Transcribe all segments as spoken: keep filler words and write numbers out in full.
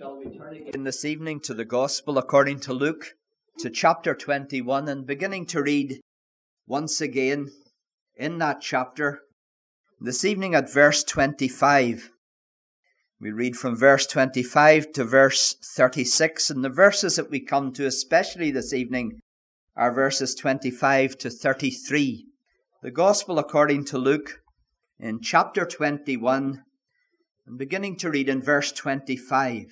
Shall we turn again this evening to the Gospel according to Luke, to chapter twenty-one, and beginning to read once again in that chapter, this evening at verse twenty-five. We read from verse twenty-five to verse thirty-six, and the verses that we come to especially this evening are verses twenty-five to thirty-three. The Gospel according to Luke in chapter twenty-one, and beginning to read in verse twenty-five.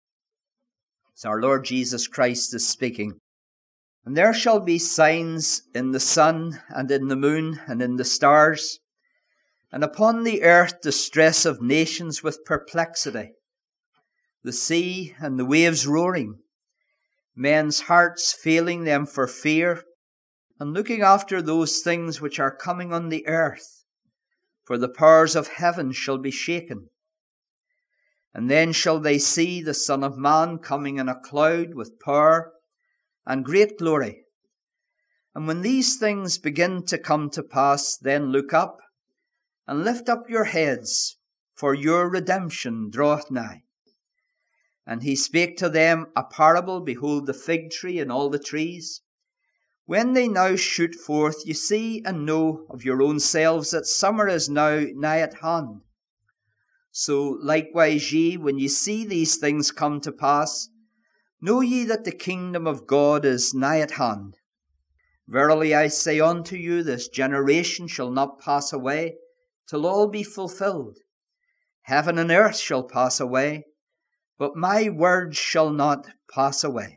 As our Lord Jesus Christ is speaking. And there shall be signs in the sun and in the moon and in the stars, and upon the earth distress of nations with perplexity, the sea and the waves roaring, men's hearts failing them for fear, and looking after those things which are coming on the earth, for the powers of heaven shall be shaken. And then shall they see the Son of Man coming in a cloud with power and great glory. And when these things begin to come to pass, then look up and lift up your heads, for your redemption draweth nigh. And he spake to them a parable, behold the fig tree and all the trees. When they now shoot forth, you see and know of your own selves that summer is now nigh at hand. So likewise ye, when ye see these things come to pass, know ye that the kingdom of God is nigh at hand. Verily I say unto you, this generation shall not pass away, till all be fulfilled. Heaven and earth shall pass away, but my words shall not pass away.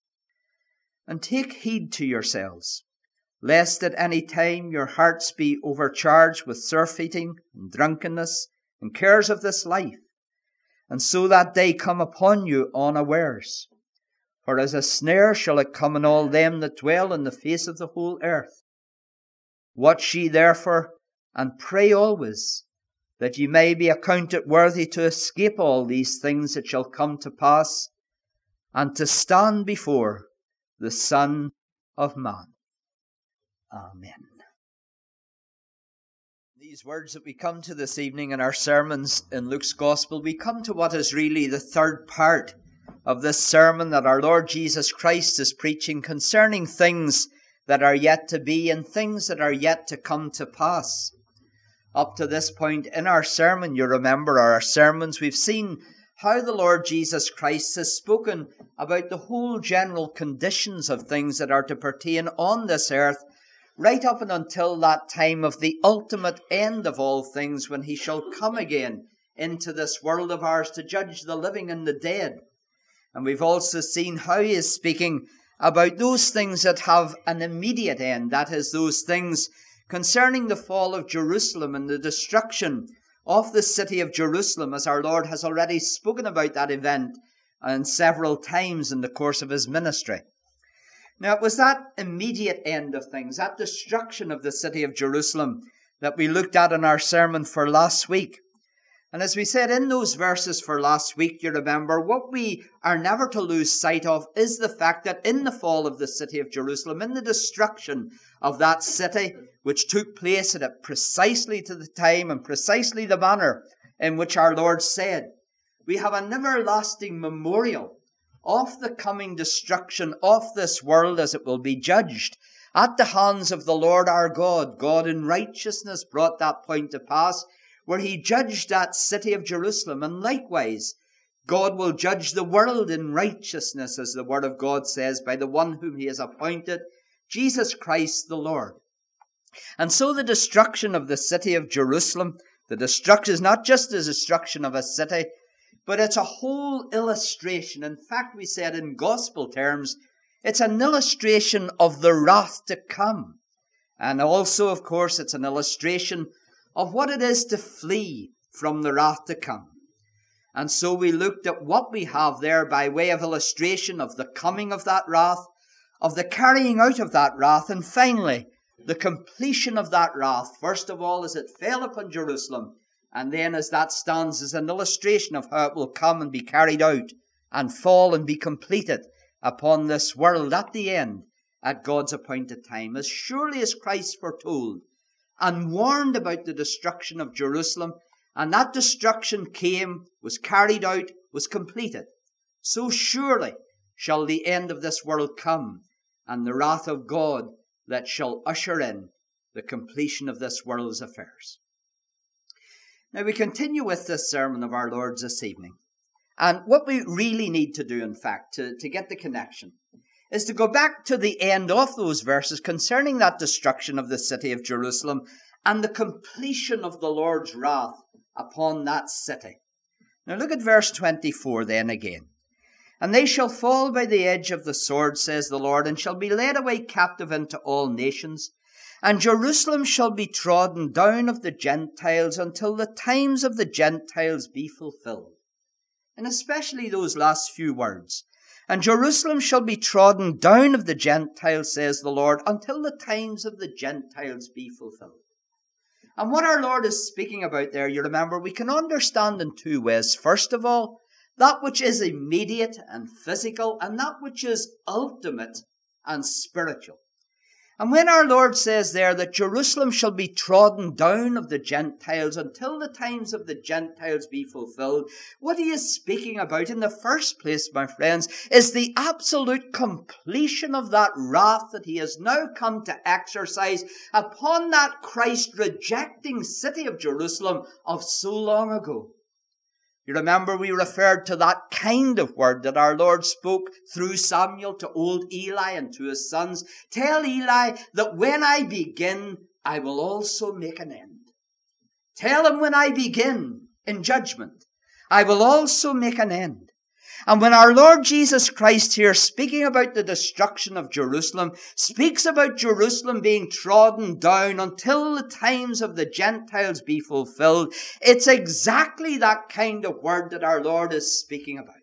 And take heed to yourselves, lest at any time your hearts be overcharged with surfeiting and drunkenness, and cares of this life, and so that day come upon you unawares. For as a snare shall it come on all them that dwell on the face of the whole earth. Watch ye therefore, and pray always, that ye may be accounted worthy to escape all these things that shall come to pass, and to stand before the Son of Man. Amen. These words that we come to this evening in our sermons in Luke's Gospel, we come to what is really the third part of this sermon that our Lord Jesus Christ is preaching concerning things that are yet to be and things that are yet to come to pass. Up to this point in our sermon, you remember our sermons, we've seen how the Lord Jesus Christ has spoken about the whole general conditions of things that are to pertain on this earth, right up and until that time of the ultimate end of all things, when he shall come again into this world of ours to judge the living and the dead. And we've also seen how he is speaking about those things that have an immediate end, that is, those things concerning the fall of Jerusalem and the destruction of the city of Jerusalem, as our Lord has already spoken about that event and several times in the course of his ministry. Now, it was that immediate end of things, that destruction of the city of Jerusalem, that we looked at in our sermon for last week. And as we said in those verses for last week, you remember, what we are never to lose sight of is the fact that in the fall of the city of Jerusalem, in the destruction of that city, which took place at precisely to the time and precisely the manner in which our Lord said, we have an everlasting memorial of the coming destruction of this world as it will be judged at the hands of the Lord our God. God in righteousness brought that point to pass, where he judged that city of Jerusalem. And likewise, God will judge the world in righteousness, as the word of God says, by the one whom he has appointed, Jesus Christ the Lord. And so the destruction of the city of Jerusalem, the destruction is not just the destruction of a city, but it's a whole illustration. In fact, we said in gospel terms, it's an illustration of the wrath to come. And also, of course, it's an illustration of what it is to flee from the wrath to come. And so we looked at what we have there by way of illustration of the coming of that wrath, of the carrying out of that wrath, and finally, the completion of that wrath, first of all, as it fell upon Jerusalem, and then as that stands as an illustration of how it will come and be carried out and fall and be completed upon this world at the end, at God's appointed time. As surely as Christ foretold and warned about the destruction of Jerusalem, and that destruction came, was carried out, was completed. so surely shall the end of this world come, and the wrath of God that shall usher in the completion of this world's affairs. Now we continue with this sermon of our Lord's this evening. And what we really need to do, in fact, to, to get the connection, is to go back to the end of those verses concerning that destruction of the city of Jerusalem and the completion of the Lord's wrath upon that city. Now look at verse twenty-four then again. And they shall fall by the edge of the sword, says the Lord, and shall be led away captive into all nations. And Jerusalem shall be trodden down of the Gentiles until the times of the Gentiles be fulfilled. And especially those last few words. And Jerusalem shall be trodden down of the Gentiles, says the Lord, until the times of the Gentiles be fulfilled. And what our Lord is speaking about there, you remember, we can understand in two ways. First of all, that which is immediate and physical, and that which is ultimate and spiritual. And when our Lord says there that Jerusalem shall be trodden down of the Gentiles until the times of the Gentiles be fulfilled, what he is speaking about in the first place, my friends, is the absolute completion of that wrath that he has now come to exercise upon that Christ-rejecting city of Jerusalem of so long ago. You remember we referred to that kind of word that our Lord spoke through Samuel to old Eli and to his sons. Tell Eli that when I begin, I will also make an end. Tell him when I begin in judgment, I will also make an end. And when our Lord Jesus Christ here, speaking about the destruction of Jerusalem, speaks about Jerusalem being trodden down until the times of the Gentiles be fulfilled, it's exactly that kind of word that our Lord is speaking about.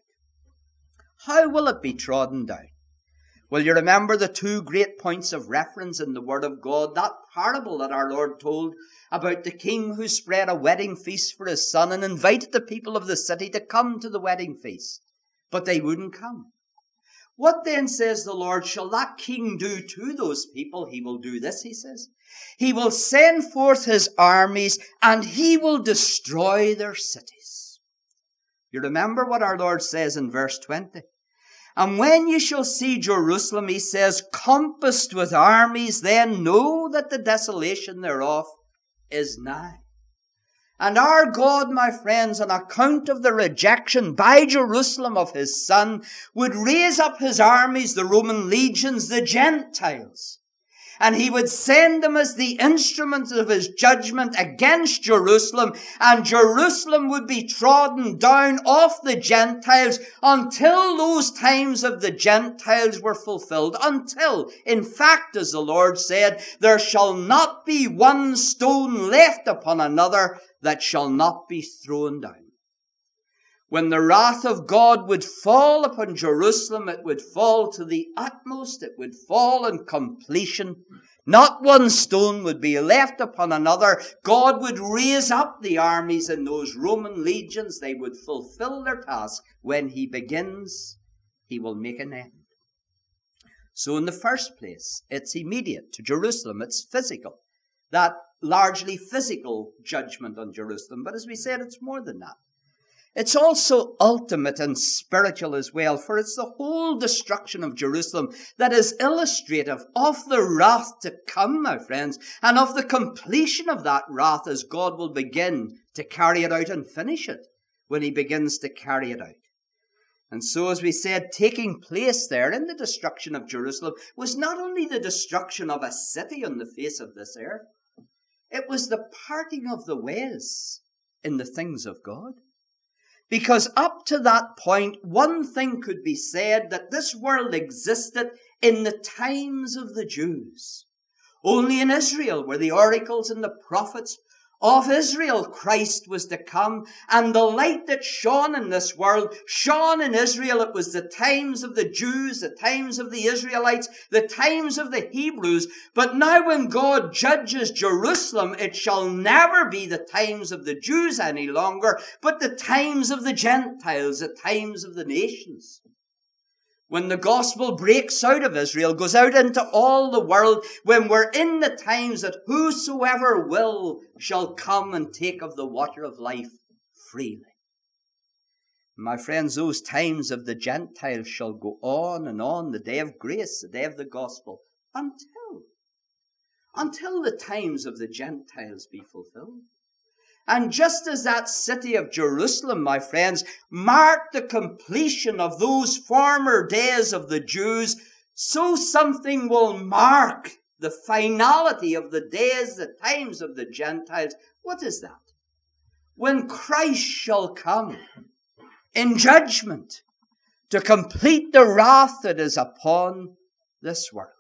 How will it be trodden down? Well, you remember the two great points of reference in the Word of God, that parable that our Lord told about the king who spread a wedding feast for his son and invited the people of the city to come to the wedding feast. But they wouldn't come. What then, says the Lord, shall that king do to those people? He will do this, he says. He will send forth his armies and he will destroy their cities. You remember what our Lord says in verse twenty. And when you shall see Jerusalem, he says, compassed with armies, then know that the desolation thereof is nigh. And our God, my friends, on account of the rejection by Jerusalem of his Son, would raise up his armies, the Roman legions, the Gentiles. And he would send them as the instruments of his judgment against Jerusalem. And Jerusalem would be trodden down off the Gentiles until those times of the Gentiles were fulfilled. Until, in fact, as the Lord said, there shall not be one stone left upon another that shall not be thrown down. When the wrath of God would fall upon Jerusalem, it would fall to the utmost, it would fall in completion. Not one stone would be left upon another. God would raise up the armies in those Roman legions. They would fulfill their task. When he begins, he will make an end. So in the first place, it's immediate to Jerusalem. It's physical. That largely physical judgment on Jerusalem. But as we said, it's more than that. It's also ultimate and spiritual as well, for it's the whole destruction of Jerusalem that is illustrative of the wrath to come, my friends, and of the completion of that wrath as God will begin to carry it out and finish it when he begins to carry it out. And so, as we said, taking place there in the destruction of Jerusalem was not only the destruction of a city on the face of this earth, it was the parting of the ways in the things of God. Because up to that point, one thing could be said, that this world existed in the times of the Jews. Only in Israel were the oracles and the prophets of Israel. Christ was to come, and the light that shone in this world shone in Israel. It was the times of the Jews, the times of the Israelites, the times of the Hebrews. But now when God judges Jerusalem, it shall never be the times of the Jews any longer, but the times of the Gentiles, the times of the nations. When the gospel breaks out of Israel, goes out into all the world, when we're in the times that whosoever will shall come and take of the water of life freely. My friends, those times of the Gentiles shall go on and on, the day of grace, the day of the gospel, until, until the times of the Gentiles be fulfilled. And just as that city of Jerusalem, my friends, marked the completion of those former days of the Jews, so something will mark the finality of the days, the times of the Gentiles. What is that? When Christ shall come in judgment to complete the wrath that is upon this world.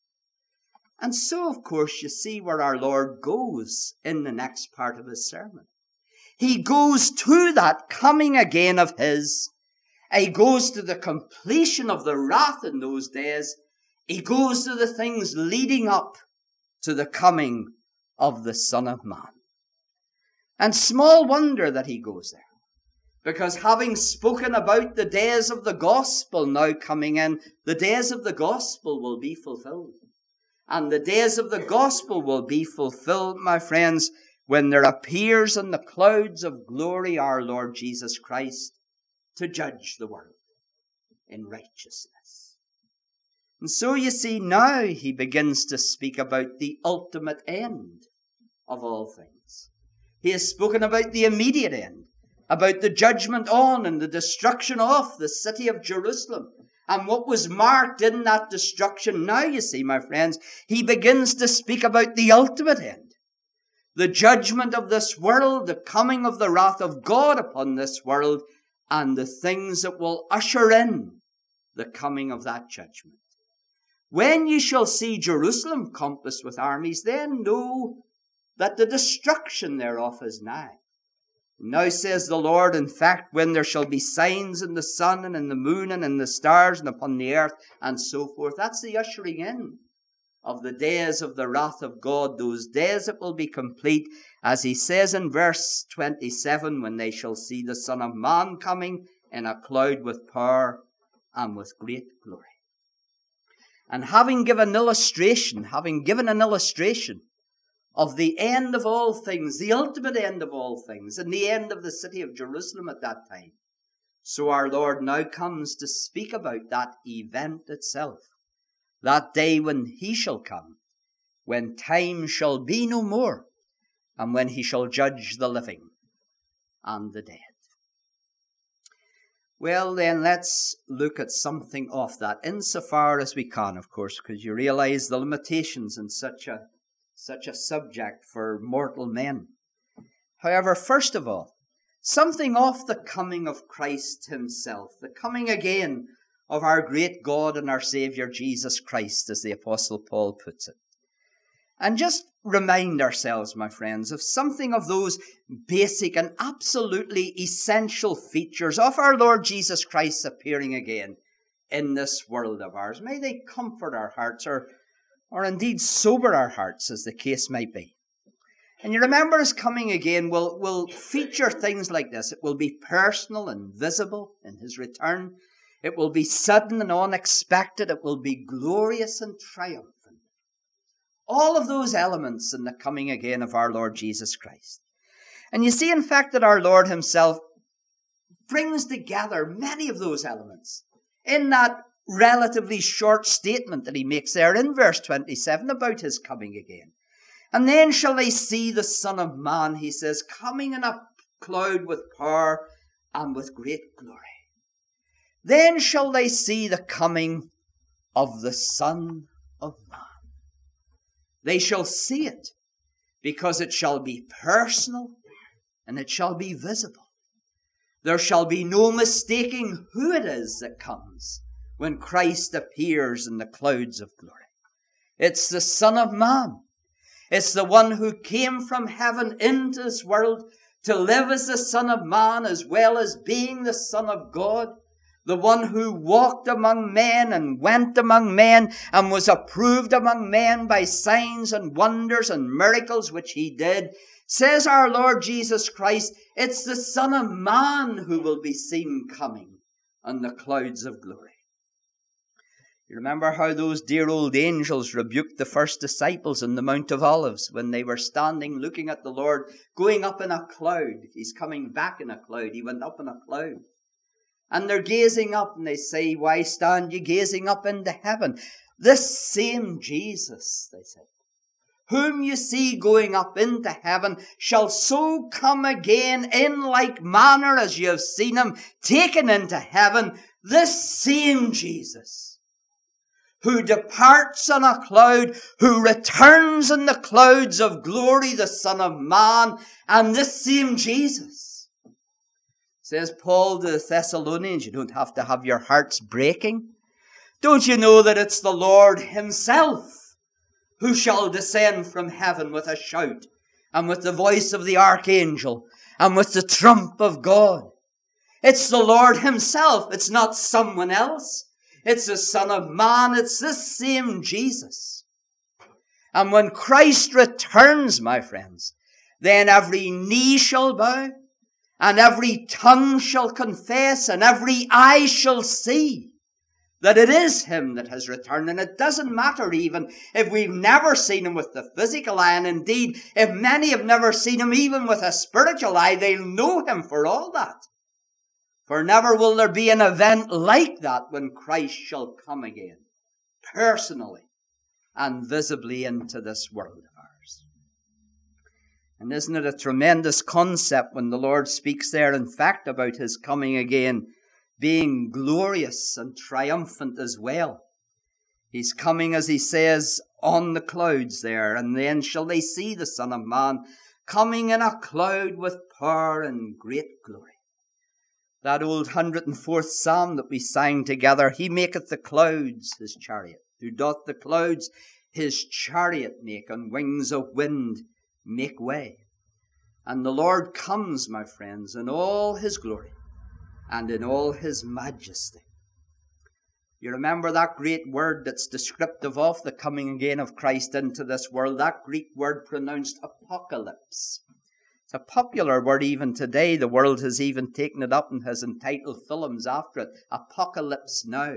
And so, of course, you see where our Lord goes in the next part of his sermon. He goes to that coming again of his. He goes to the completion of the wrath in those days. He goes to the things leading up to the coming of the Son of Man. And small wonder that he goes there. Because having spoken about the days of the gospel now coming in, the days of the gospel will be fulfilled. And the days of the gospel will be fulfilled, my friends, when there appears in the clouds of glory our Lord Jesus Christ to judge the world in righteousness. And so you see, now he begins to speak about the ultimate end of all things. He has spoken about the immediate end, about the judgment on and the destruction of the city of Jerusalem. And what was marked in that destruction. Now you see, my friends, he begins to speak about the ultimate end. The judgment of this world, the coming of the wrath of God upon this world, and the things that will usher in the coming of that judgment. When you shall see Jerusalem compassed with armies, then know that the destruction thereof is nigh. Now says the Lord, in fact, when there shall be signs in the sun and in the moon and in the stars and upon the earth and so forth. That's the ushering in of the days of the wrath of God, those days that will be complete, as he says in verse twenty-seven, when they shall see the Son of Man coming in a cloud with power and with great glory. And having given illustration, having given an illustration of the end of all things, the ultimate end of all things, and the end of the city of Jerusalem at that time. So our Lord now comes to speak about that event itself, that day when he shall come, when time shall be no more, and when he shall judge the living and the dead. Well, then, let's look at something of that, insofar as we can, of course, because you realize the limitations in such a such a subject for mortal men. However, first of all, something of the coming of Christ himself, the coming again of our great God and our Saviour Jesus Christ, as the Apostle Paul puts it. And just remind ourselves, my friends, of something of those basic and absolutely essential features of our Lord Jesus Christ appearing again in this world of ours. May they comfort our hearts, or or indeed sober our hearts, as the case might be. And you remember his coming again will, will feature things like this. It will be personal and visible in his return. It will be sudden and unexpected. It will be glorious and triumphant. All of those elements in the coming again of our Lord Jesus Christ. And you see, in fact, that our Lord himself brings together many of those elements in that relatively short statement that he makes there in verse twenty-seven about his coming again. And then shall they see the Son of Man, he says, coming in a cloud with power and with great glory. Then shall they see the coming of the Son of Man. They shall see it because it shall be personal and it shall be visible. There shall be no mistaking who it is that comes when Christ appears in the clouds of glory. It's the Son of Man. It's the one who came from heaven into this world to live as the Son of Man as well as being the Son of God. The one who walked among men and went among men and was approved among men by signs and wonders and miracles which he did. Says our Lord Jesus Christ, it's the Son of Man who will be seen coming on the clouds of glory. You remember how those dear old angels rebuked the first disciples on the Mount of Olives when they were standing looking at the Lord going up in a cloud. He's coming back in a cloud. He went up in a cloud. And they're gazing up and they say, why stand you gazing up into heaven? This same Jesus, they say, whom you see going up into heaven shall so come again in like manner as you have seen him taken into heaven. This same Jesus, who departs on a cloud, who returns in the clouds of glory, the Son of Man, and this same Jesus, says Paul to the Thessalonians, you don't have to have your hearts breaking. Don't you know that it's the Lord himself who shall descend from heaven with a shout, and with the voice of the archangel, and with the trump of God? It's the Lord himself. It's not someone else. It's the Son of Man. It's this same Jesus. And when Christ returns, my friends, then every knee shall bow, and every tongue shall confess, and every eye shall see that it is him that has returned. And it doesn't matter even if we've never seen him with the physical eye. And indeed, if many have never seen him even with a spiritual eye, they'll know him for all that. For never will there be an event like that when Christ shall come again, personally and visibly into this world of ours. And isn't it a tremendous concept when the Lord speaks there, in fact, about his coming again being glorious and triumphant as well? He's coming, as he says, on the clouds there, and then shall they see the Son of Man coming in a cloud with power and great glory. That old one hundred and fourth Psalm that we sang together, he maketh the clouds his chariot, who doth the clouds his chariot make, on wings of wind make way. And the Lord comes, my friends, in all his glory and in all his majesty. You remember that great word that's descriptive of the coming again of Christ into this world, that Greek word pronounced apocalypse. It's a popular word even today. The world has even taken it up and has entitled films after it. Apocalypse Now.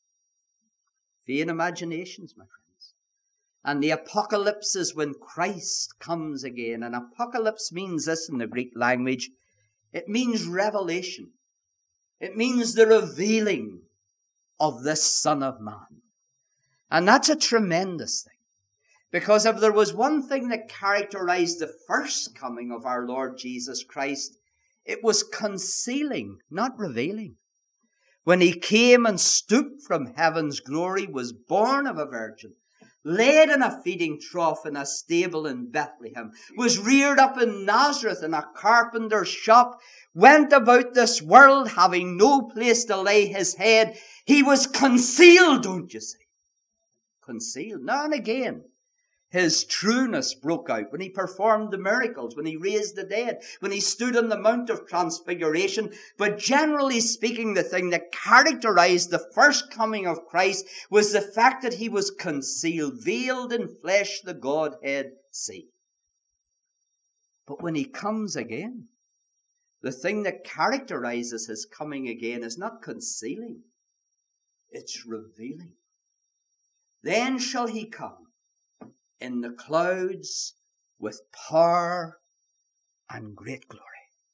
Vain imaginations, my friends. And the apocalypse is when Christ comes again. And apocalypse means this in the Greek language. It means revelation. It means the revealing of this Son of Man. And that's a tremendous thing. Because if there was one thing that characterized the first coming of our Lord Jesus Christ, it was concealing, not revealing. When he came and stooped from heaven's glory, was born of a virgin, laid in a feeding trough in a stable in Bethlehem, was reared up in Nazareth in a carpenter's shop, went about this world having no place to lay his head. He was concealed, don't you see? Concealed. Now and again, his trueness broke out when he performed the miracles, when he raised the dead, when he stood on the Mount of Transfiguration. But generally speaking, the thing that characterized the first coming of Christ was the fact that he was concealed, veiled in flesh, the Godhead see. But when he comes again, the thing that characterizes his coming again is not concealing, it's revealing. Then shall he come in the clouds with power and great glory.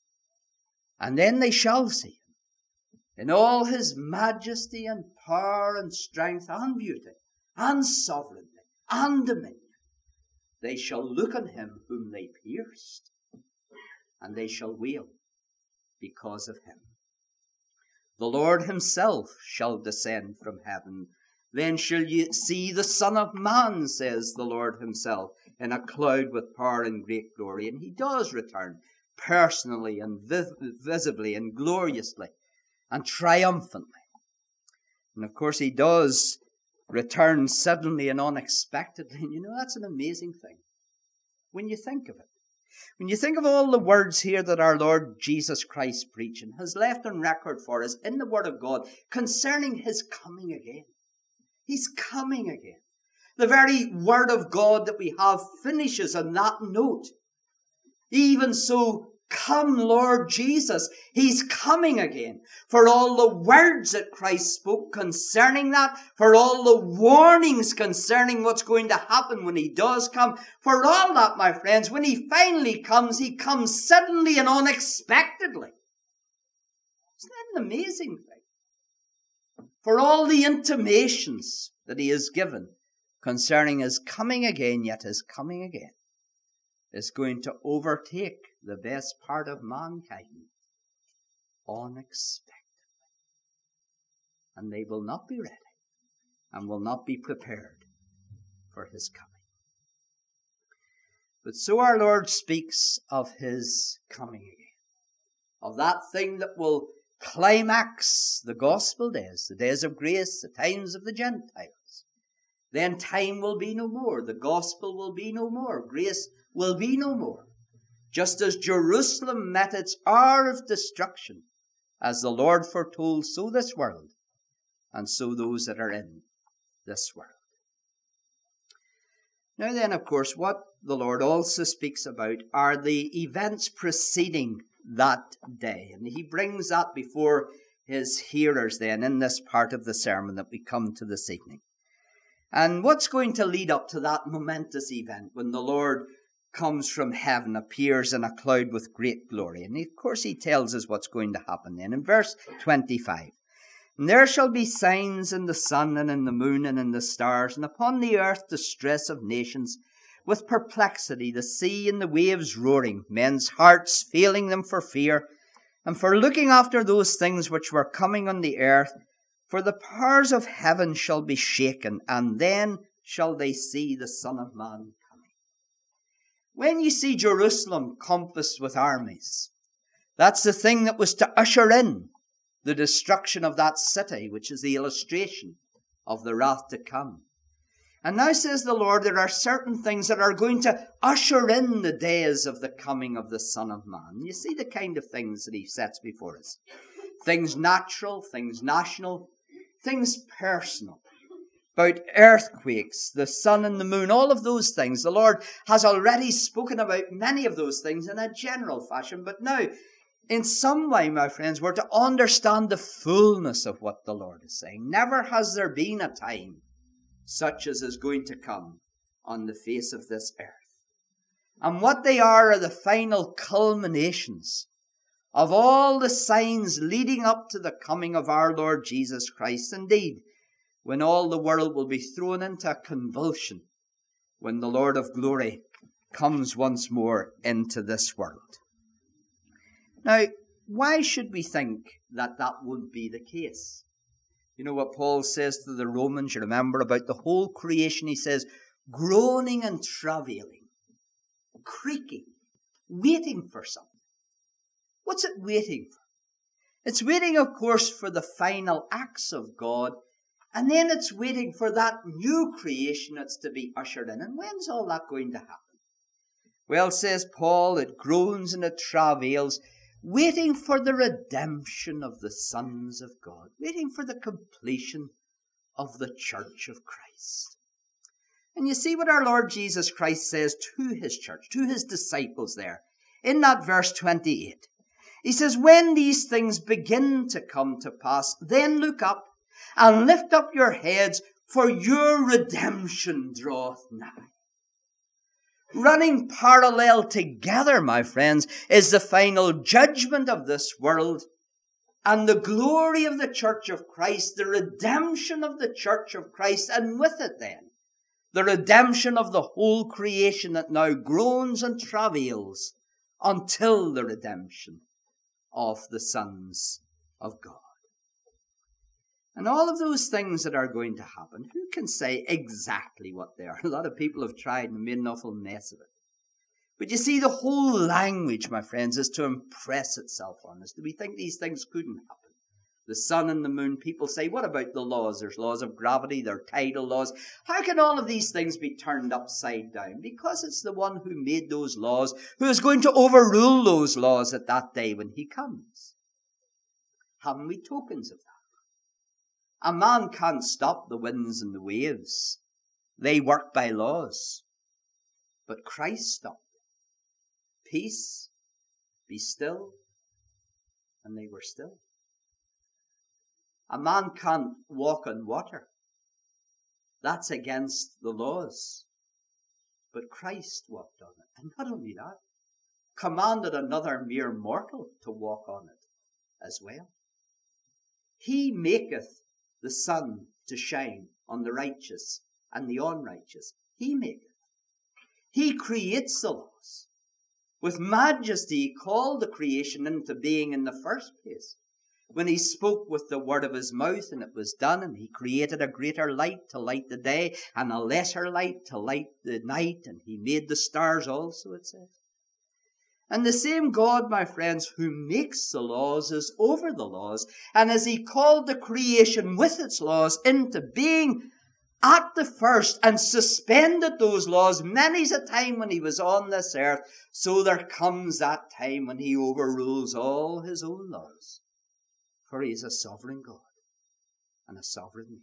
And then they shall see him in all his majesty and power and strength and beauty and sovereignty and dominion. They shall look on him whom they pierced, and they shall wail because of him. The Lord himself shall descend from heaven. Then shall ye see the Son of Man, says the Lord himself, in a cloud with power and great glory. And he does return personally and vis- visibly and gloriously and triumphantly. And of course he does return suddenly and unexpectedly. And you know, that's an amazing thing when you think of it. When you think of all the words here that our Lord Jesus Christ preaching has left on record for us in the Word of God concerning his coming again. He's coming again. The very Word of God that we have finishes on that note. Even so, come Lord Jesus. He's coming again. For all the words that Christ spoke concerning that, for all the warnings concerning what's going to happen when he does come, for all that, my friends, when he finally comes, he comes suddenly and unexpectedly. Isn't that an amazing thing? For all the intimations that he has given concerning his coming again, yet his coming again is going to overtake the best part of mankind unexpectedly. And they will not be ready and will not be prepared for his coming. But so our Lord speaks of his coming again, of that thing that will climax the gospel days, the days of grace, the times of the Gentiles. Then time will be no more. The gospel will be no more. Grace will be no more. Just as Jerusalem met its hour of destruction, as the Lord foretold, so this world, and so those that are in this world. Now then, of course, what the Lord also speaks about are the events preceding that day. And he brings that before his hearers then in this part of the sermon that we come to this evening. And what's going to lead up to that momentous event when the Lord comes from heaven, appears in a cloud with great glory? And of course he tells us what's going to happen then. In verse twenty-five, and there shall be signs in the sun and in the moon and in the stars, and upon the earth distress of nations, with perplexity, the sea and the waves roaring, men's hearts failing them for fear, and for looking after those things which were coming on the earth. For the powers of heaven shall be shaken, and then shall they see the Son of Man coming. When you see Jerusalem compassed with armies, that's the thing that was to usher in the destruction of that city, which is the illustration of the wrath to come. And now says the Lord, there are certain things that are going to usher in the days of the coming of the Son of Man. You see the kind of things that he sets before us. Things natural, things national, things personal. About earthquakes, the sun and the moon, all of those things. The Lord has already spoken about many of those things in a general fashion. But now, in some way, my friends, we're to understand the fullness of what the Lord is saying. Never has there been a time such as is going to come on the face of this earth. And what they are are the final culminations of all the signs leading up to the coming of our Lord Jesus Christ. Indeed, when all the world will be thrown into a convulsion, when the Lord of glory comes once more into this world. Now, why should we think that that would be the case? You know what Paul says to the Romans, you remember, about the whole creation. He says, groaning and travailing, creaking, waiting for something. What's it waiting for? It's waiting, of course, for the final acts of God, and then it's waiting for that new creation that's to be ushered in. And when's all that going to happen? Well, says Paul, it groans and it travails, waiting for the redemption of the sons of God, waiting for the completion of the church of Christ. And you see what our Lord Jesus Christ says to his church, to his disciples there, in that verse twenty-eight. He says, when these things begin to come to pass, then look up and lift up your heads, for your redemption draweth nigh. Running parallel together, my friends, is the final judgment of this world and the glory of the church of Christ, the redemption of the church of Christ, and with it then, the redemption of the whole creation that now groans and travails until the redemption of the sons of God. And all of those things that are going to happen, who can say exactly what they are? A lot of people have tried and made an awful mess of it. But you see, the whole language, my friends, is to impress itself on us. Do we think these things couldn't happen? The sun and the moon, people say, what about the laws? There's laws of gravity, there are tidal laws. How can all of these things be turned upside down? Because it's the one who made those laws who is going to overrule those laws at that day when he comes. Haven't we tokens of that? A man can't stop the winds and the waves. They work by laws. But Christ stopped. Peace, be still, and they were still. A man can't walk on water. That's against the laws. But Christ walked on it. And not only that, commanded another mere mortal to walk on it as well. He maketh the sun to shine on the righteous and the unrighteous. He maketh. He creates the laws. With majesty, he called the creation into being in the first place. When he spoke with the word of his mouth, and it was done, and he created a greater light to light the day, and a lesser light to light the night, and he made the stars also, it says. And the same God, my friends, who makes the laws is over the laws, and as he called the creation with its laws into being at the first and suspended those laws many's a time when he was on this earth, so there comes that time when he overrules all his own laws. For he is a sovereign God and a sovereign maker.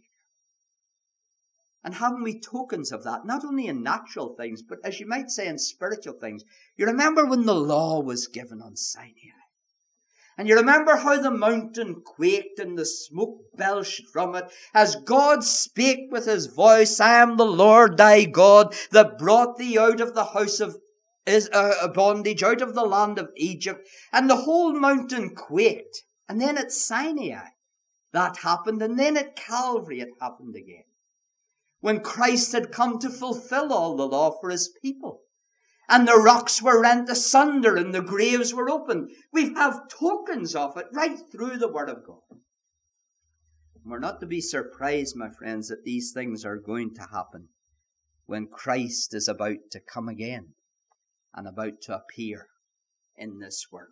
And haven't we tokens of that, not only in natural things, but as you might say in spiritual things? You remember when the law was given on Sinai? And you remember how the mountain quaked and the smoke belched from it as God spake with his voice, I am the Lord thy God that brought thee out of the house of is uh, bondage, out of the land of Egypt. And the whole mountain quaked. And then at Sinai that happened, and then at Calvary it happened again, when Christ had come to fulfill all the law for his people. And the rocks were rent asunder and the graves were opened. We have tokens of it right through the Word of God. We're not to be surprised, my friends, that these things are going to happen when Christ is about to come again and about to appear in this world.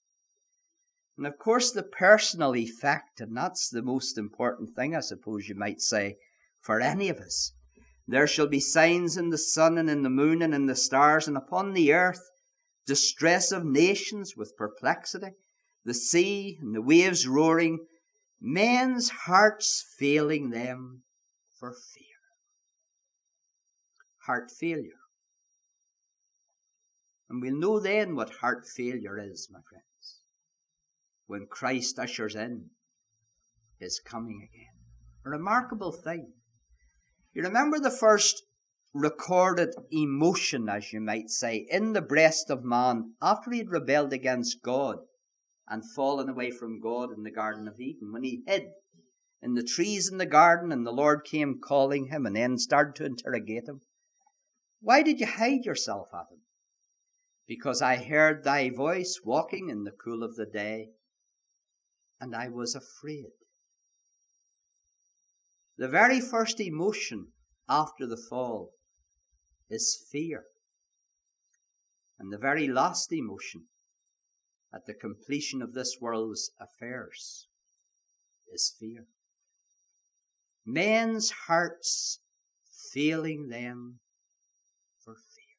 And of course the personal effect, and that's the most important thing, I suppose you might say, for any of us. There shall be signs in the sun and in the moon and in the stars, and upon the earth distress of nations with perplexity, the sea and the waves roaring, men's hearts failing them for fear. Heart failure. And we'll know then what heart failure is, my friends, when Christ ushers in his coming again. A remarkable thing. You remember the first recorded emotion, as you might say, in the breast of man after he had rebelled against God and fallen away from God in the Garden of Eden, when he hid in the trees in the garden and the Lord came calling him and then started to interrogate him. Why did you hide yourself, Adam? Because I heard thy voice walking in the cool of the day, and I was afraid. The very first emotion after the fall is fear. And the very last emotion at the completion of this world's affairs is fear. Men's hearts failing them for fear.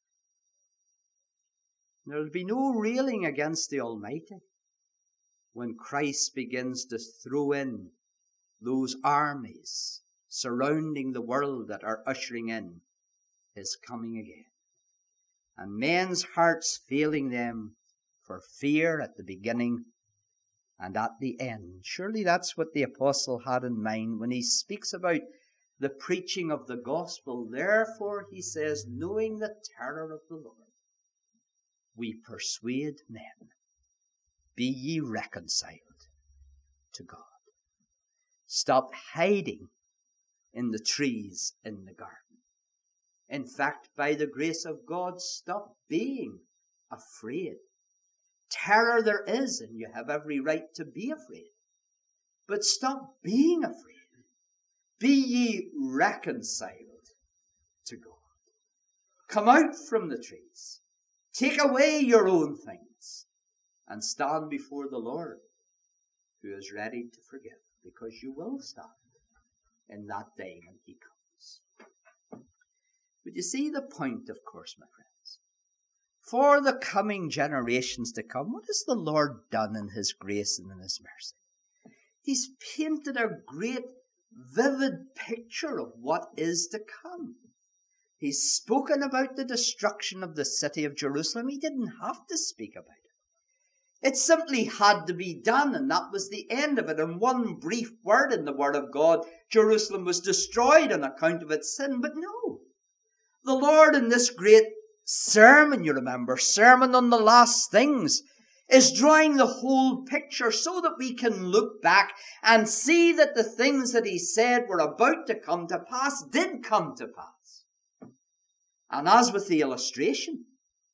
There will be no railing against the Almighty when Christ begins to throw in those armies surrounding the world that are ushering in his coming again. And men's hearts failing them for fear at the beginning and at the end. Surely that's what the apostle had in mind when he speaks about the preaching of the gospel. Therefore, he says, knowing the terror of the Lord, we persuade men, be ye reconciled to God. Stop hiding in the trees in the garden. In fact, by the grace of God, stop being afraid. Terror there is, and you have every right to be afraid. But stop being afraid. Be ye reconciled to God. Come out from the trees. Take away your own things and stand before the Lord, who is ready to forgive, because you will stand in that day when he comes. But you see the point, of course, my friends. For the coming generations to come, what has the Lord done in his grace and in his mercy? He's painted a great, vivid picture of what is to come. He's spoken about the destruction of the city of Jerusalem. He didn't have to speak about it. It simply had to be done, and that was the end of it. In one brief word in the Word of God, Jerusalem was destroyed on account of its sin. But no, the Lord in this great sermon, you remember, sermon on the last things, is drawing the whole picture so that we can look back and see that the things that he said were about to come to pass did come to pass. And as with the illustration,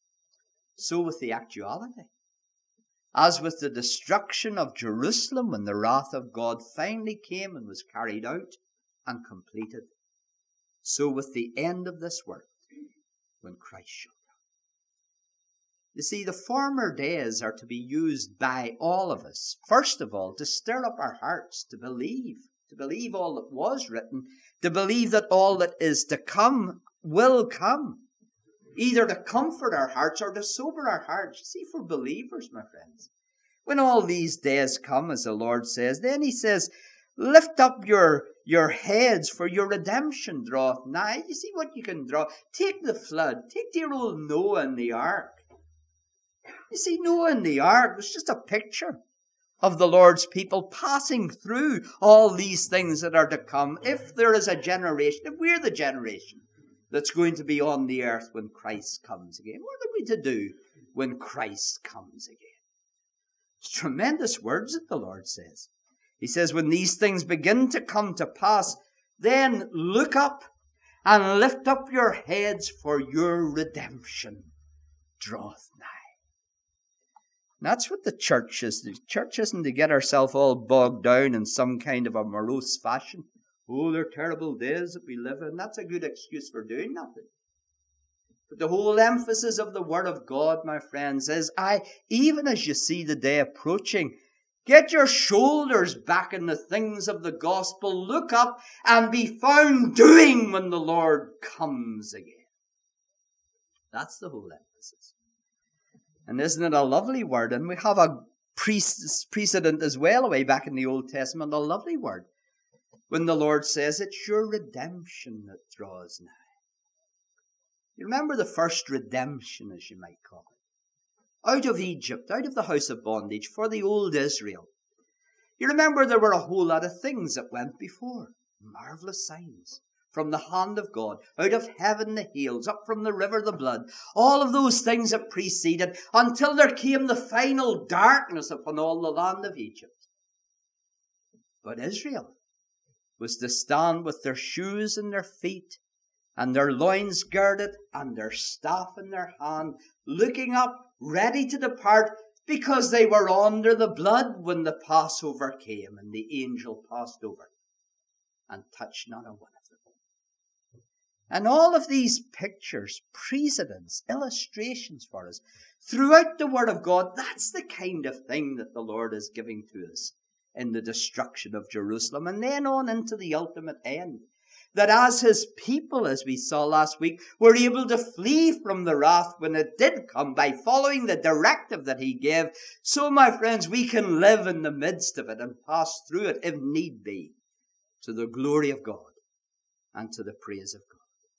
so with the actuality. As with the destruction of Jerusalem when the wrath of God finally came and was carried out and completed, so with the end of this world when Christ shall come. You see, the former days are to be used by all of us, first of all, to stir up our hearts, to believe, to believe all that was written, to believe that all that is to come will come, either to comfort our hearts or to sober our hearts. See, for believers, my friends, when all these days come, as the Lord says, then he says, lift up your, your heads, for your redemption draweth nigh. You see what you can draw? Take the flood. Take dear old Noah and the ark. You see, Noah and the ark was just a picture of the Lord's people passing through all these things that are to come. If there is a generation, if we're the generation that's going to be on the earth when Christ comes again, what are we to do when Christ comes again? It's tremendous words that the Lord says. He says, when these things begin to come to pass, then look up and lift up your heads, for your redemption draweth nigh. That's what the church is. The church isn't to get ourselves all bogged down in some kind of a morose fashion. Oh, they're terrible days that we live in. That's a good excuse for doing nothing. But the whole emphasis of the Word of God, my friends, is, I, even as you see the day approaching, get your shoulders back in the things of the gospel. Look up and be found doing when the Lord comes again. That's the whole emphasis. And isn't it a lovely word? And we have a precedent as well way back in the Old Testament, a lovely word, when the Lord says, it's your redemption that draws nigh. You remember the first redemption, as you might call it, out of Egypt, out of the house of bondage, for the old Israel. You remember there were a whole lot of things that went before, marvelous signs. From the hand of God, out of heaven the hails, up from the river the blood, all of those things that preceded, until there came the final darkness upon all the land of Egypt. But Israel was to stand with their shoes in their feet, and their loins girded, and their staff in their hand, looking up, ready to depart, because they were under the blood when the Passover came, and the angel passed over and touched not a one of them. And all of these pictures, precedents, illustrations for us, throughout the Word of God, that's the kind of thing that the Lord is giving to us in the destruction of Jerusalem, and then on into the ultimate end. That as his people, as we saw last week, were able to flee from the wrath when it did come by following the directive that he gave, so, my friends, we can live in the midst of it and pass through it, if need be, to the glory of God and to the praise of God.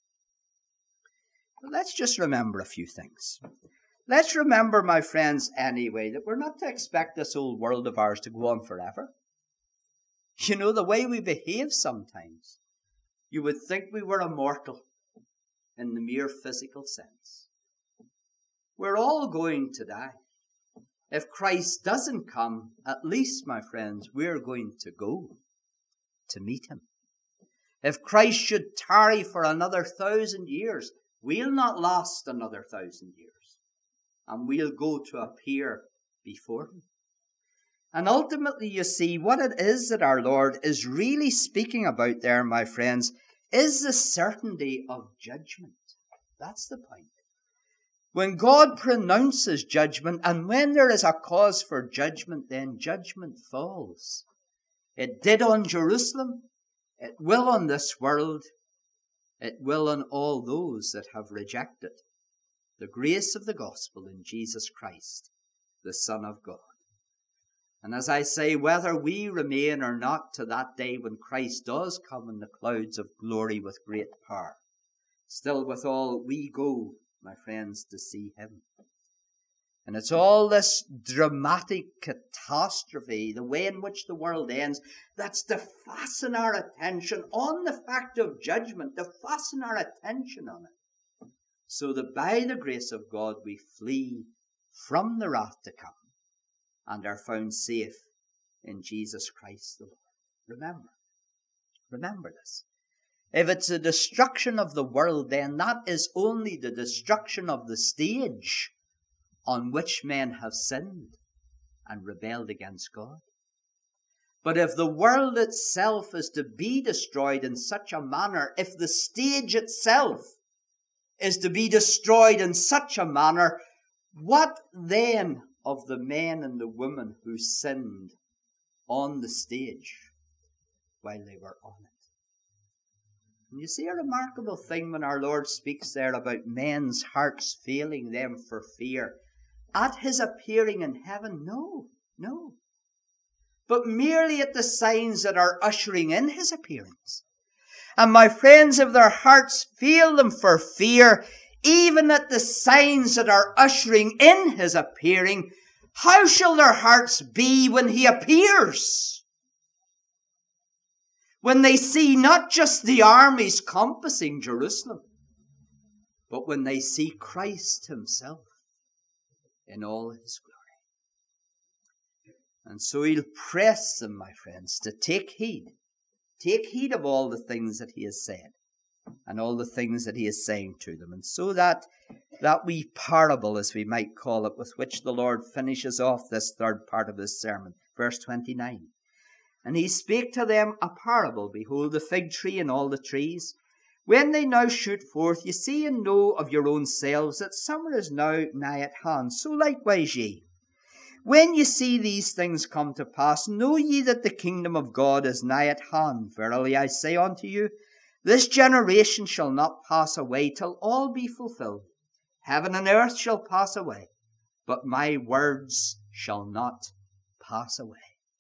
But let's just remember a few things. Let's remember, my friends, anyway, that we're not to expect this old world of ours to go on forever. You know, the way we behave sometimes, you would think we were immortal in the mere physical sense. We're all going to die. If Christ doesn't come, at least, my friends, we're going to go to meet him. If Christ should tarry for another thousand years, we'll not last another thousand years, and we'll go to appear before him. And ultimately, you see, what it is that our Lord is really speaking about there, my friends, is the certainty of judgment. That's the point. When God pronounces judgment, and when there is a cause for judgment, then judgment falls. It did on Jerusalem, it will on this world, it will on all those that have rejected the grace of the gospel in Jesus Christ, the Son of God. And as I say, whether we remain or not to that day when Christ does come in the clouds of glory with great power, still withal we go, my friends, to see him. And it's all this dramatic catastrophe, the way in which the world ends, that's to fasten our attention on the fact of judgment, to fasten our attention on it, so that by the grace of God we flee from the wrath to come and are found safe in Jesus Christ the Lord. Remember, remember this. If it's the destruction of the world, then that is only the destruction of the stage on which men have sinned and rebelled against God. But if the world itself is to be destroyed in such a manner, if the stage itself is to be destroyed in such a manner, what then of the men and the women who sinned on the stage while they were on it? And you see a remarkable thing when our Lord speaks there about men's hearts failing them for fear. At his appearing in heaven? No, no. But merely at the signs that are ushering in his appearance. And my friends, if their hearts fail them for fear, even at the signs that are ushering in his appearing, how shall their hearts be when he appears? When they see not just the armies compassing Jerusalem, but when they see Christ himself in all his glory. And so he'll press them, my friends, to take heed. Take heed of all the things that he has said and all the things that he is saying to them. And so that, that wee parable, as we might call it, with which the Lord finishes off this third part of his sermon, verse twenty-nine. And he spake to them a parable. Behold, the fig tree and all the trees. When they now shoot forth, ye see and know of your own selves that summer is now nigh at hand. So likewise ye. When ye see these things come to pass, know ye that the kingdom of God is nigh at hand. Verily I say unto you, this generation shall not pass away till all be fulfilled. Heaven and earth shall pass away, but my words shall not pass away.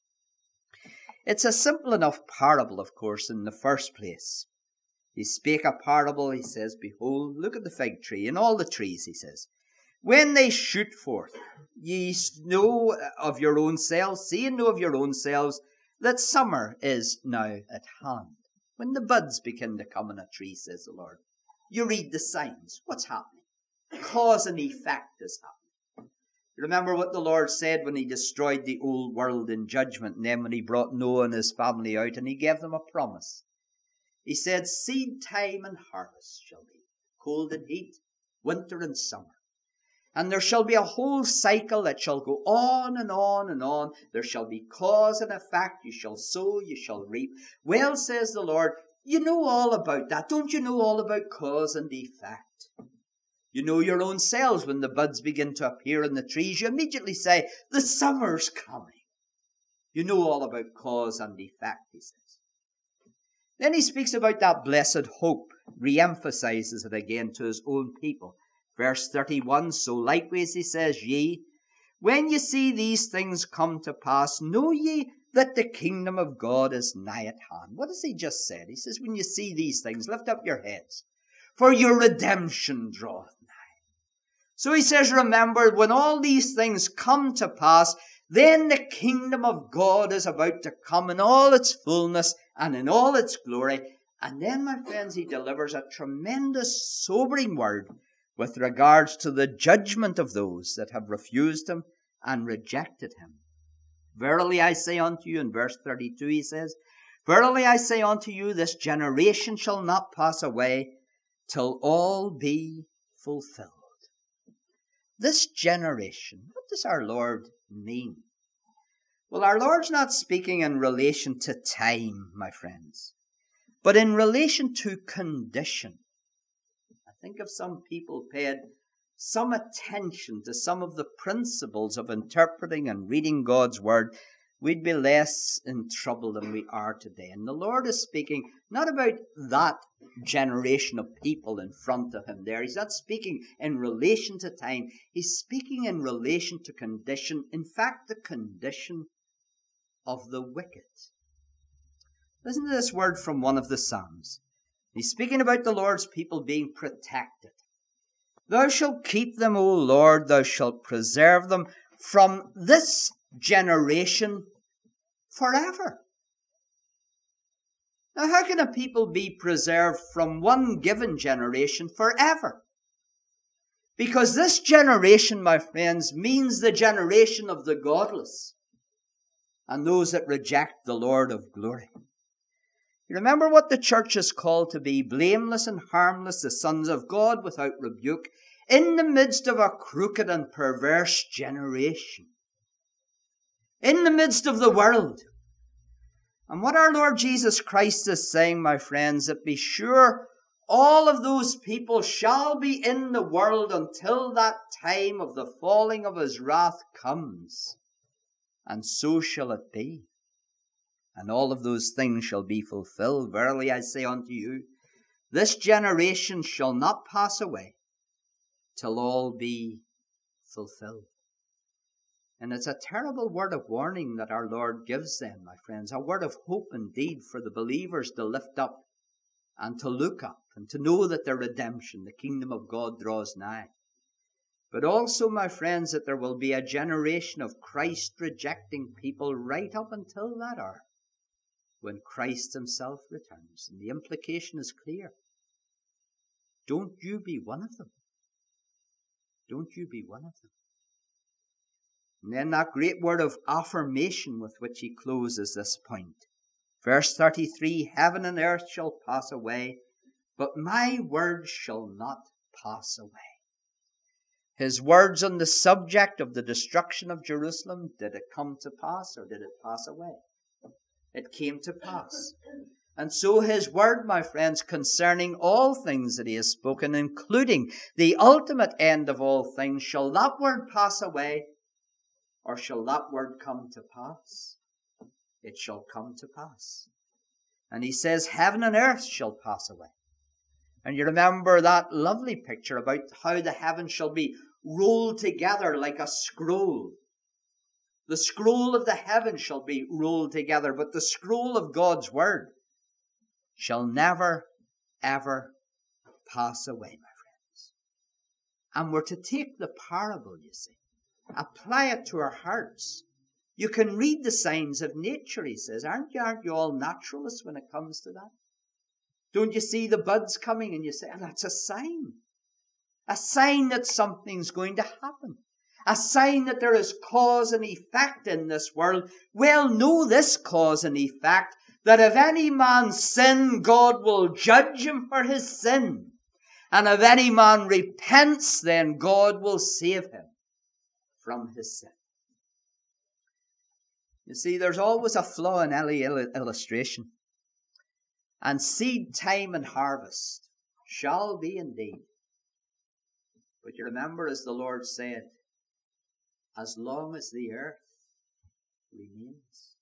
It's a simple enough parable, of course, in the first place. He spake a parable, he says, behold, look at the fig tree and all the trees, he says. When they shoot forth, ye know of your own selves, see and know of your own selves, that summer is now at hand. When the buds begin to come on a tree, says the Lord, you read the signs. What's happening? Cause and effect is happening. Remember what the Lord said when he destroyed the old world in judgment, and then when he brought Noah and his family out, and he gave them a promise. He said, seed time and harvest shall be, cold and heat, winter and summer. And there shall be a whole cycle that shall go on and on and on. There shall be cause and effect. You shall sow, you shall reap. Well, says the Lord, you know all about that. Don't you know all about cause and effect? You know your own selves. When the buds begin to appear in the trees, you immediately say, the summer's coming. You know all about cause and effect, he says. Then he speaks about that blessed hope, re-emphasizes it again to his own people. Verse thirty-one, so likewise he says, ye, when ye see these things come to pass, know ye that the kingdom of God is nigh at hand. What has he just said? He says, when you see these things, lift up your heads, for your redemption draweth nigh. So he says, remember, when all these things come to pass, then the kingdom of God is about to come in all its fullness and in all its glory. And then, my friends, he delivers a tremendous sobering word with regards to the judgment of those that have refused him and rejected him. Verily I say unto you, in verse thirty-two he says, verily I say unto you, this generation shall not pass away till all be fulfilled. This generation, what does our Lord mean? Well, our Lord's not speaking in relation to time, my friends, but in relation to condition. I think if some people paid some attention to some of the principles of interpreting and reading God's word, we'd be less in trouble than we are today. And the Lord is speaking not about that generation of people in front of him there. He's not speaking in relation to time. He's speaking in relation to condition. In fact, the condition of the wicked. Listen to this word from one of the Psalms. He's speaking about the Lord's people being protected. Thou shalt keep them, O Lord, thou shalt preserve them from this generation forever. Now, how can a people be preserved from one given generation forever? Because this generation, my friends, means the generation of the godless and those that reject the Lord of glory. You remember what the church is called to be: blameless and harmless, the sons of God without rebuke, in the midst of a crooked and perverse generation. In the midst of the world. And what our Lord Jesus Christ is saying, my friends, that be sure all of those people shall be in the world until that time of the falling of his wrath comes. And so shall it be. And all of those things shall be fulfilled. Verily I say unto you, this generation shall not pass away till all be fulfilled. And it's a terrible word of warning that our Lord gives them, my friends. A word of hope indeed for the believers to lift up and to look up and to know that their redemption, the kingdom of God, draws nigh. But also, my friends, that there will be a generation of Christ-rejecting people right up until that hour, when Christ himself returns. And the implication is clear. Don't you be one of them. Don't you be one of them. And then that great word of affirmation with which he closes this point. Verse thirty-three, heaven and earth shall pass away, but my word shall not pass away. His words on the subject of the destruction of Jerusalem, did it come to pass or did it pass away? It came to pass. And so his word, my friends, concerning all things that he has spoken, including the ultimate end of all things, shall that word pass away or shall that word come to pass? It shall come to pass. And he says, heaven and earth shall pass away. And you remember that lovely picture about how the heavens shall be rolled together like a scroll. The scroll of the heavens shall be rolled together, but the scroll of God's word shall never, ever pass away, my friends. And we're to take the parable, you see, apply it to our hearts. You can read the signs of nature, he says. Aren't you, aren't you all naturalists when it comes to that? Don't you see the buds coming and you say, oh, that's a sign. A sign that something's going to happen. A sign that there is cause and effect in this world. Well, know this cause and effect, that if any man sin, God will judge him for his sin. And if any man repents, then God will save him from his sin. You see, there's always a flaw in any illustration. And seed time and harvest shall be indeed. But you remember, as the Lord said, as long as the earth remains.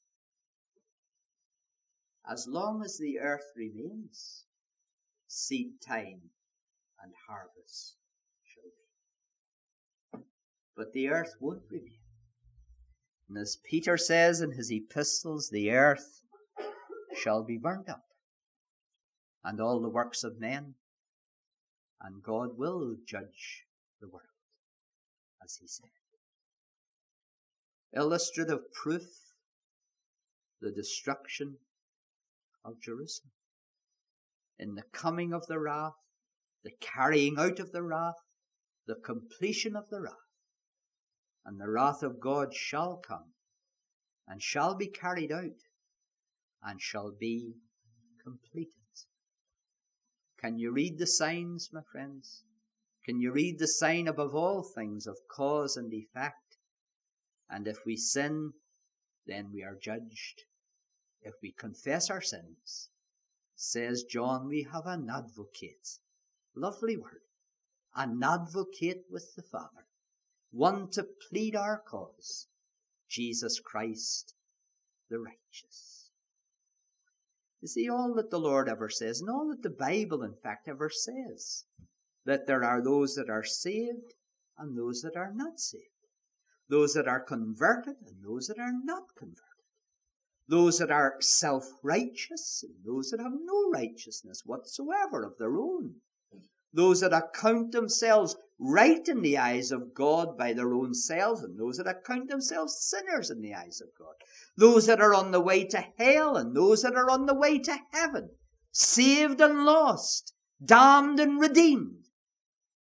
As long as the earth remains, seed time and harvest shall be. But the earth won't remain. And as Peter says in his epistles, the earth shall be burnt up, and all the works of men, and God will judge the world, as he said. Illustrative proof, the destruction of Jerusalem. In the coming of the wrath, the carrying out of the wrath, the completion of the wrath. And the wrath of God shall come, and shall be carried out, and shall be completed. Can you read the signs, my friends? Can you read the sign above all things of cause and effect? And if we sin, then we are judged. If we confess our sins, says John, we have an advocate. Lovely word. An advocate with the Father. One to plead our cause. Jesus Christ, the righteous. You see, all that the Lord ever says, and all that the Bible, in fact, ever says, that there are those that are saved and those that are not saved. Those that are converted and those that are not converted. Those that are self-righteous and those that have no righteousness whatsoever of their own. Those that account themselves right in the eyes of God by their own selves, and those that account themselves sinners in the eyes of God. Those that are on the way to hell and those that are on the way to heaven. Saved and lost. Damned and redeemed.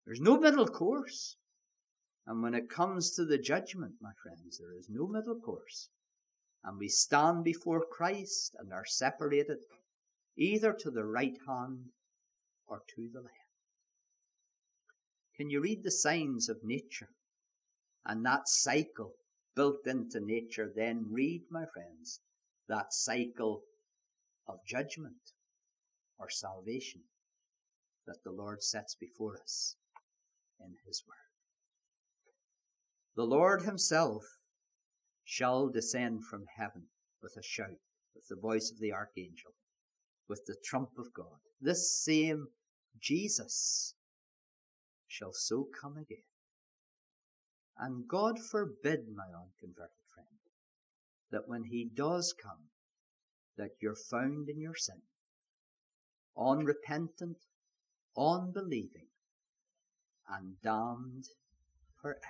There's no middle course. And when it comes to the judgment, my friends, there is no middle course. And we stand before Christ and are separated either to the right hand or to the left. Can you read the signs of nature and that cycle built into nature? Then read, my friends, that cycle of judgment or salvation that the Lord sets before us in his word. The Lord himself shall descend from heaven with a shout, with the voice of the archangel, with the trump of God. This same Jesus shall so come again. And God forbid, my unconverted friend, that when he does come, that you're found in your sin, unrepentant, unbelieving, and damned forever.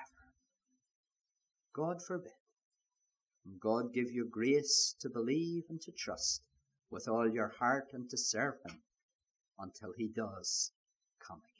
God forbid. And God give you grace to believe and to trust with all your heart and to serve him until he does come again.